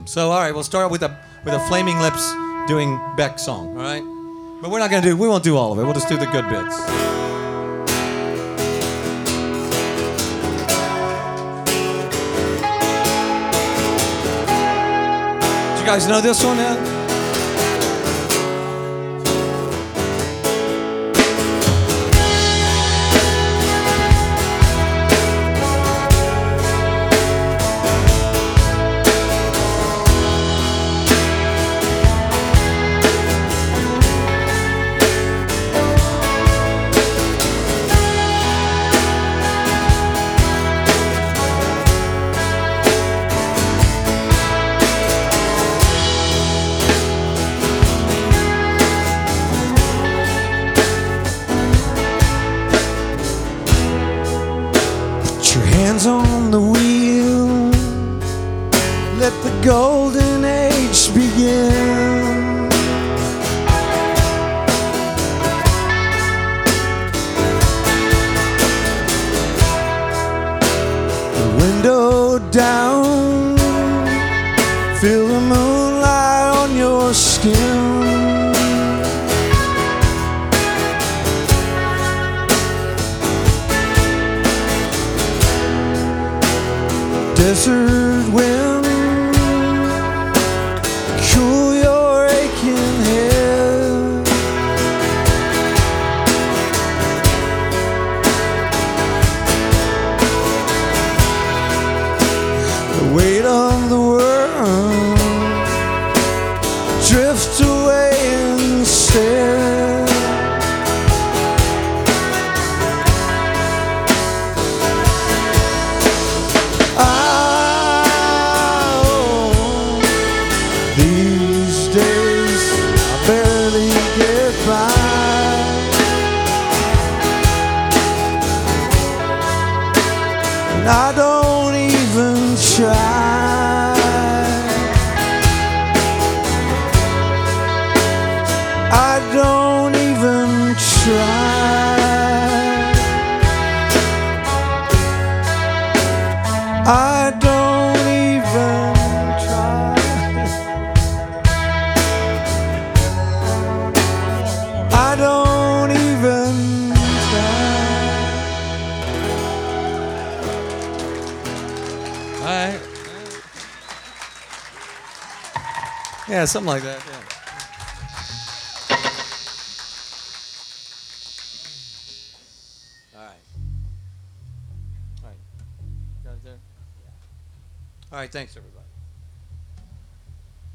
So, all right, we'll start with a Flaming Lips doing Beck's song, all right? But we won't do all of it. We'll just do the good bits. Do you guys know this one yet? Hands on the wheel, let the golden age begin. The window down, feel the moonlight on your skin. Desert wind, cool your aching head. The weight of the world drift away instead. These days I barely get by, and I don't even try. I don't even try. I don't even try. I don't even try. All right. Yeah, something like that. Yeah. All right. All right. Got it there? All right. Thanks, everybody.